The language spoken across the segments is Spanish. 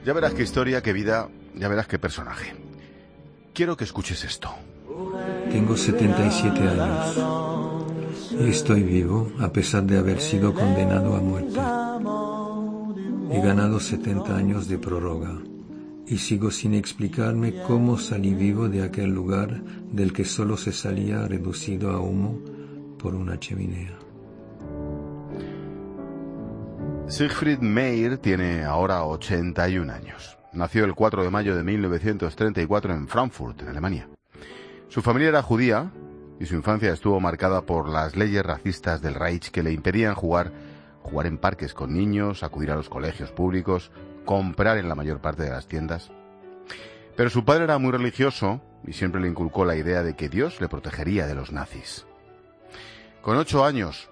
Ya verás qué historia, qué vida, ya verás qué personaje. Quiero que escuches esto. Tengo 77 años y estoy vivo a pesar de haber sido condenado a muerte. He ganado 70 años de prórroga y sigo sin explicarme cómo salí vivo de aquel lugar del que solo se salía reducido a humo por una chimenea. Siegfried Meyer tiene ahora 81 años. Nació el 4 de mayo de 1934 en Frankfurt, en Alemania. Su familia era judía y su infancia estuvo marcada por las leyes racistas del Reich que le impedían jugar en parques con niños, acudir a los colegios públicos, comprar en la mayor parte de las tiendas. Pero su padre era muy religioso y siempre le inculcó la idea de que Dios le protegería de los nazis. Con 8 años,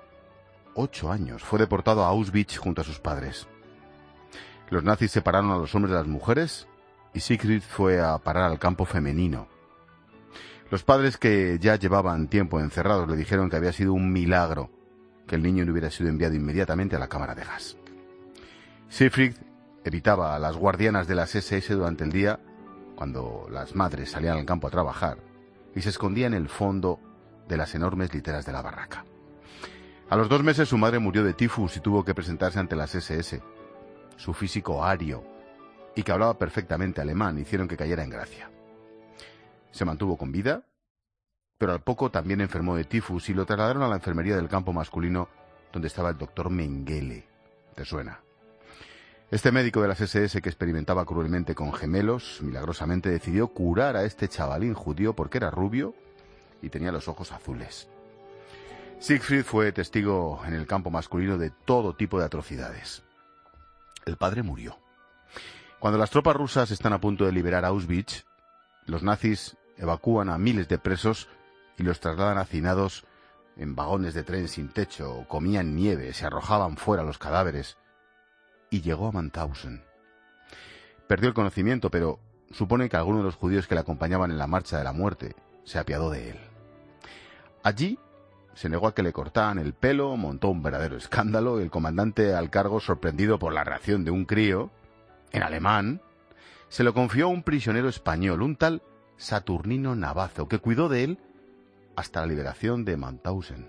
fue deportado a Auschwitz junto a sus padres. Los nazis separaron a los hombres de las mujeres y Siegfried fue a parar al campo femenino. Los padres, que ya llevaban tiempo encerrados, le dijeron que había sido un milagro que el niño no hubiera sido enviado inmediatamente a la cámara de gas. Siegfried evitaba a las guardianas de las SS durante el día, cuando las madres salían al campo a trabajar, y se escondía en el fondo de las enormes literas de la barraca. A los 2 meses su madre murió de tifus y tuvo que presentarse ante las SS. Su físico ario y que hablaba perfectamente alemán hicieron que cayera en gracia. Se mantuvo con vida, pero al poco también enfermó de tifus y lo trasladaron a la enfermería del campo masculino donde estaba el doctor Mengele. ¿Te suena? Este médico de las SS, que experimentaba cruelmente con gemelos, milagrosamente decidió curar a este chavalín judío porque era rubio y tenía los ojos azules. Siegfried fue testigo en el campo masculino de todo tipo de atrocidades. El padre murió. Cuando las tropas rusas están a punto de liberar Auschwitz, los nazis evacúan a miles de presos y los trasladan hacinados en vagones de tren sin techo, comían nieve, se arrojaban fuera los cadáveres. Y llegó a Mauthausen. Perdió el conocimiento, pero supone que alguno de los judíos que le acompañaban en la marcha de la muerte se apiadó de él. Allí se negó a que le cortaran el pelo, montó un verdadero escándalo y el comandante al cargo, sorprendido por la reacción de un crío, en alemán, se lo confió a un prisionero español, un tal Saturnino Navazo, que cuidó de él hasta la liberación de Mauthausen.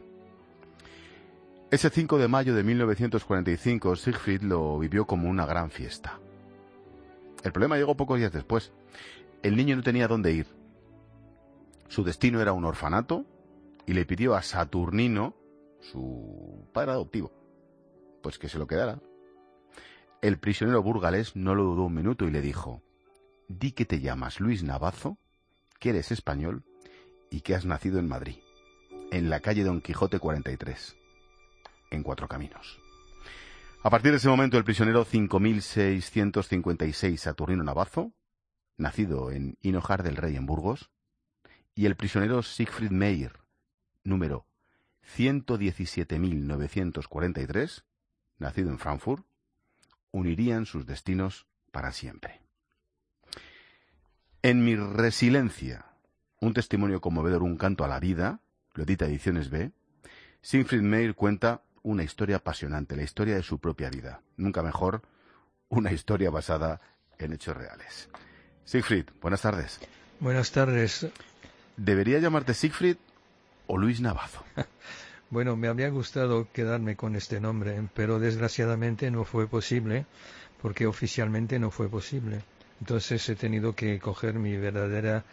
Ese 5 de mayo de 1945, Siegfried lo vivió como una gran fiesta. El problema llegó pocos días después. El niño no tenía dónde ir. Su destino era un orfanato y le pidió a Saturnino, su padre adoptivo, pues que se lo quedara. El prisionero burgalés no lo dudó un minuto y le dijo: di que te llamas Luis Navazo, que eres español y que has nacido en Madrid, en la calle Don Quijote 43, en Cuatro Caminos. A partir de ese momento, el prisionero 5656 Saturnino Navazo, nacido en Hinojar del Rey en Burgos, y el prisionero Siegfried Meyer, número 117.943, nacido en Frankfurt, unirían sus destinos para siempre. En Mi Resiliencia, un testimonio conmovedor, un canto a la vida, lo edita Ediciones B, Siegfried Meyer cuenta una historia apasionante, la historia de su propia vida. Nunca mejor, una historia basada en hechos reales. Siegfried, buenas tardes. Buenas tardes. ¿Debería llamarte Siegfried o Luis Navazo? Bueno, me habría gustado quedarme con este nombre, pero desgraciadamente no fue posible, porque oficialmente no fue posible. Entonces he tenido que coger mi verdadero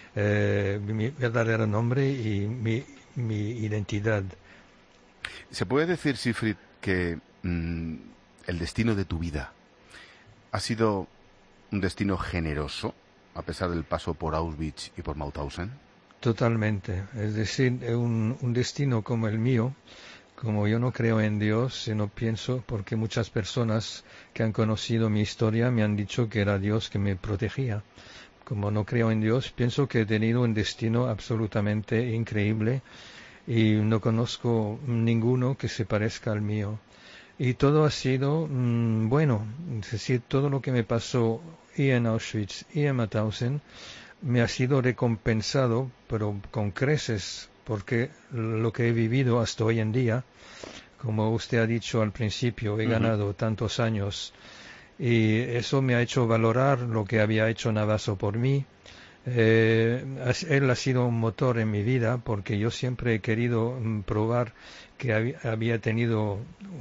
nombre y mi identidad. ¿Se puede decir, Siegfried, que el destino de tu vida ha sido un destino generoso, a pesar del paso por Auschwitz y por Mauthausen? Totalmente. Es decir, un destino como el mío, como yo no creo en Dios, sino pienso, porque muchas personas que han conocido mi historia me han dicho que era Dios que me protegía. Como no creo en Dios, pienso que he tenido un destino absolutamente increíble y no conozco ninguno que se parezca al mío. Y todo ha sido bueno, es decir, todo lo que me pasó y en Auschwitz y en Mauthausen me ha sido recompensado, pero con creces, porque lo que he vivido hasta hoy en día, como usted ha dicho al principio, he ganado tantos años y eso me ha hecho valorar lo que había hecho Navaso por mí. Él ha sido un motor en mi vida porque yo siempre he querido probar que había tenido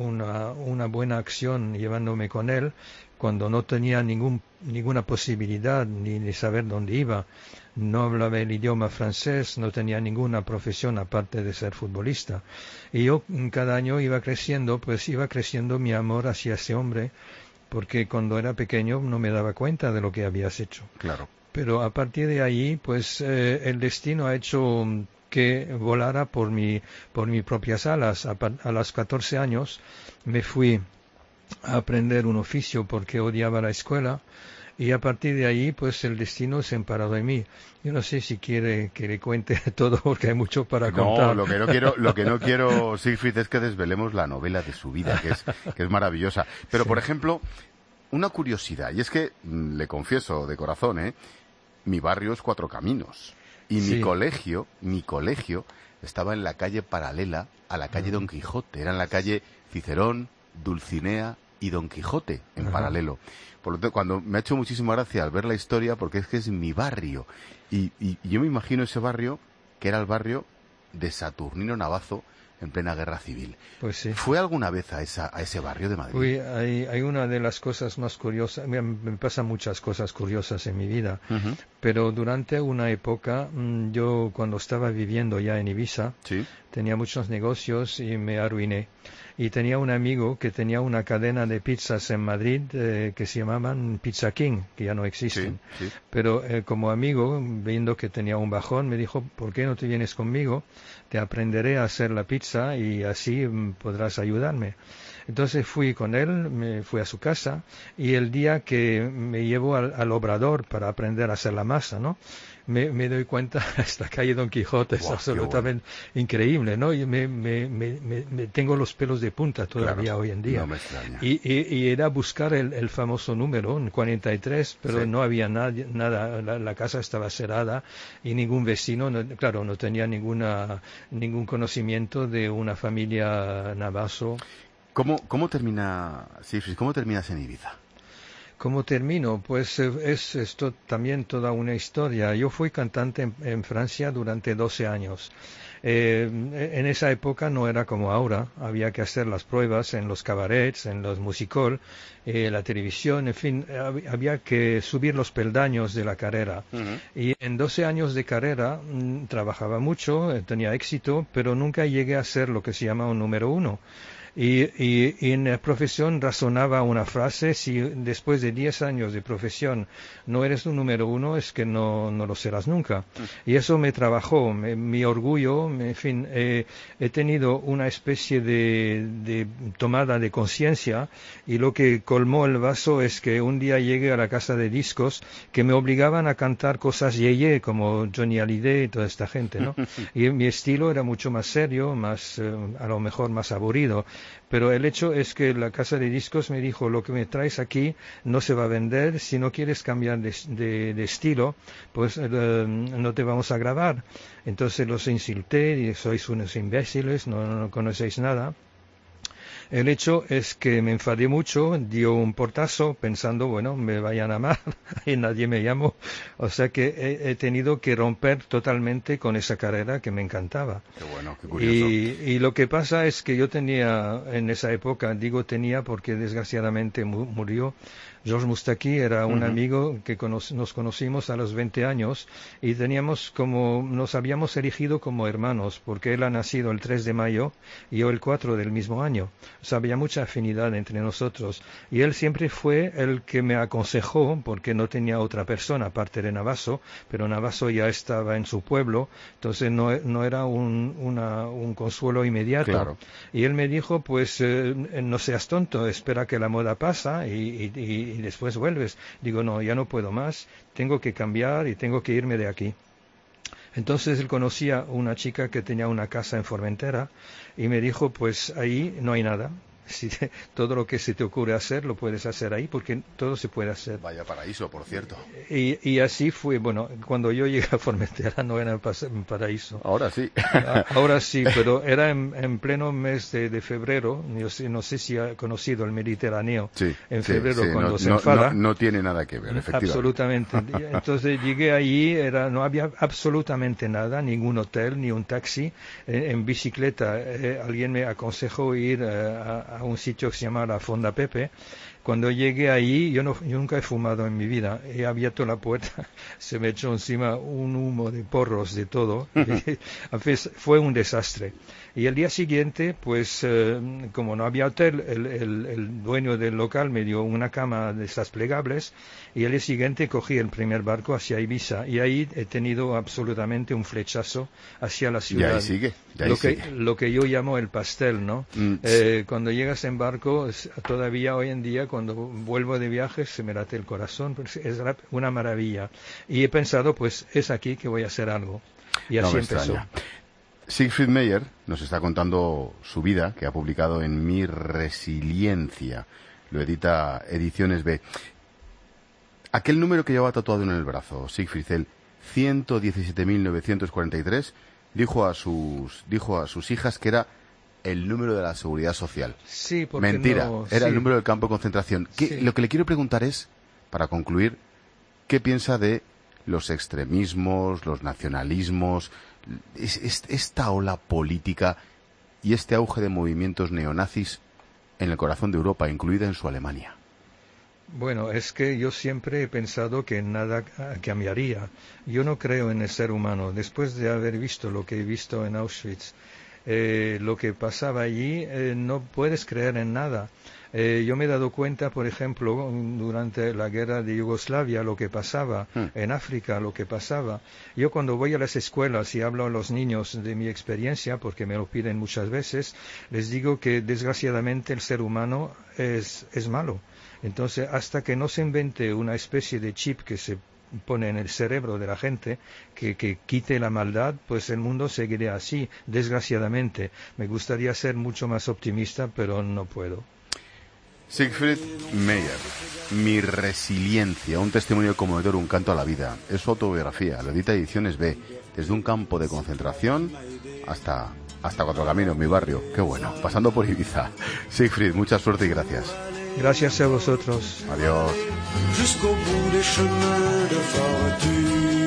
una buena acción llevándome con él cuando no tenía ninguna posibilidad ni de saber dónde iba. No hablaba el idioma francés, no tenía ninguna profesión aparte de ser futbolista. Y yo cada año iba creciendo mi amor hacia ese hombre, porque cuando era pequeño no me daba cuenta de lo que habías hecho. Claro. Pero a partir de ahí, pues el destino ha hecho que volara por mis propias alas. A los 14 años me fui a aprender un oficio porque odiaba la escuela, y a partir de ahí, pues el destino se emparó de mí. Yo no sé si quiere que le cuente todo porque hay mucho para contar. No, lo que no quiero, Siegfried, es que desvelemos la novela de su vida, que es maravillosa. Pero, sí. Por ejemplo, una curiosidad, y es que, le confieso de corazón, mi barrio es Cuatro Caminos. Y sí. mi colegio estaba en la calle paralela a la calle Don Quijote. Era en la calle Cicerón, Dulcinea y Don Quijote, en paralelo. Por lo tanto, cuando me ha hecho muchísima gracia al ver la historia, porque es que es mi barrio. Y yo me imagino ese barrio, que era el barrio de Saturnino Navazo, en plena guerra civil. Pues sí. ¿Fue alguna vez a ese barrio de Madrid? Uy, hay una de las cosas más curiosas, me pasan muchas cosas curiosas en mi vida, pero durante una época, yo cuando estaba viviendo ya en Ibiza, ¿sí? Tenía muchos negocios y me arruiné. Y tenía un amigo que tenía una cadena de pizzas en Madrid que se llamaban Pizza King, que ya no existen. Sí, sí. Pero como amigo, viendo que tenía un bajón, me dijo, ¿por qué no te vienes conmigo? Te aprenderé a hacer la pizza y así podrás ayudarme. Entonces fui con él, me fui a su casa, y el día que me llevó al obrador para aprender a hacer la masa, ¿no? Me doy cuenta, esta calle Don Quijote es absolutamente increíble, ¿no? Y me tengo los pelos de punta todavía, claro, hoy en día. No me extraña. Y era buscar el famoso número, 43, pero sí. No había nada, la casa estaba cerrada y ningún vecino, claro, no tenía ningún conocimiento de una familia Navaso. ¿Cómo terminas en Ibiza? ¿Cómo termino? Pues es esto también toda una historia. Yo fui cantante en Francia durante 12 años. En esa época no era como ahora. Había que hacer las pruebas en los cabarets, en los musical, la televisión, en fin, había que subir los peldaños de la carrera. Y en 12 años de carrera trabajaba mucho, tenía éxito, pero nunca llegué a ser lo que se llama un número uno. Y en la profesión razonaba una frase: si después de 10 años de profesión no eres un número uno, es que no lo serás nunca. Y eso me trabajó, mi orgullo, en fin, he tenido una especie de tomada de conciencia, y lo que colmó el vaso es que un día llegué a la casa de discos que me obligaban a cantar cosas yeye, como Johnny Hallyday y toda esta gente, ¿no? Y mi estilo era mucho más serio, más, a lo mejor más aburrido. Pero el hecho es que la casa de discos me dijo: lo que me traes aquí no se va a vender, si no quieres cambiar de estilo, pues no te vamos a grabar. Entonces los insulté y: sois unos imbéciles, no conocéis nada. El hecho es que me enfadé mucho, dio un portazo pensando, bueno, me vayan a amar y nadie me llamó. O sea que he tenido que romper totalmente con esa carrera que me encantaba. Qué bueno, qué curioso. Y lo que pasa es que yo tenía, en esa época, digo tenía porque desgraciadamente murió, Georges Moustaki, era un amigo que nos conocimos a los 20 años y nos habíamos erigido como hermanos, porque él ha nacido el 3 de mayo y yo el 4 del mismo año. O sea, había mucha afinidad entre nosotros. Y él siempre fue el que me aconsejó, porque no tenía otra persona aparte de Navaso, pero Navaso ya estaba en su pueblo, entonces no era un consuelo inmediato. Claro. Y él me dijo, pues no seas tonto, espera que la moda pasa y después vuelves. Digo, no, ya no puedo más, tengo que cambiar y tengo que irme de aquí. Entonces él conocía una chica que tenía una casa en Formentera y me dijo, pues ahí no hay nada. todo lo que se te ocurre hacer lo puedes hacer ahí, porque todo se puede hacer. Vaya paraíso, por cierto. Y así fue, bueno, cuando yo llegué a Formentera no era un paraíso. Ahora sí. Ahora sí, pero era en pleno mes de febrero. Yo no sé si ha conocido el Mediterráneo en febrero cuando se enfada. No tiene nada que ver, efectivamente. Absolutamente. Entonces llegué allí, no había absolutamente nada, ningún hotel, ni un taxi. En bicicleta alguien me aconsejó ir a un sitio que se llama la Fonda Pepe. Cuando llegué allí, yo nunca he fumado en mi vida. He abierto la puerta, se me echó encima un humo de porros, de todo. Fue un desastre. Y el día siguiente, pues, como no había hotel, el dueño del local me dio una cama de estas plegables, y el día siguiente cogí el primer barco hacia Ibiza. Y ahí he tenido absolutamente un flechazo hacia la ciudad. Y ahí sigue. Lo que yo llamo el pastel, ¿no? Cuando llegas en barco, todavía hoy en día, cuando vuelvo de viaje, se me late el corazón. Es una maravilla. Y he pensado, pues, es aquí que voy a hacer algo. Y así empezó. Siegfried Meyer nos está contando su vida, que ha publicado en Mi Resiliencia. Lo edita Ediciones B. Aquel número que llevaba tatuado en el brazo, Siegfried, el 117.943, dijo a sus hijas que era el número de la seguridad social. Sí, porque mentira, era el número del campo de concentración. Sí. Lo que le quiero preguntar es, para concluir, ¿qué piensa de los extremismos, los nacionalismos, esta ola política y este auge de movimientos neonazis en el corazón de Europa, incluida en su Alemania? Bueno, es que yo siempre he pensado que nada cambiaría. Yo no creo en el ser humano. Después de haber visto lo que he visto en Auschwitz, lo que pasaba allí, no puedes creer en nada. Yo me he dado cuenta, por ejemplo, durante la guerra de Yugoslavia, lo que pasaba, en África, lo que pasaba. Yo cuando voy a las escuelas y hablo a los niños de mi experiencia, porque me lo piden muchas veces, les digo que desgraciadamente el ser humano es malo. Entonces, hasta que no se invente una especie de chip que se pone en el cerebro de la gente, que quite la maldad, pues el mundo seguirá así, desgraciadamente. Me gustaría ser mucho más optimista, pero no puedo. Siegfried Meyer, Mi Resiliencia, un testimonio conmovedor, un canto a la vida. Es su autobiografía, lo edita Ediciones B, desde un campo de concentración hasta Cuatro Caminos, mi barrio. Qué bueno, pasando por Ibiza. Siegfried, mucha suerte y gracias. Gracias a vosotros. Adiós. Jusqu'au bout des chemins de fortune.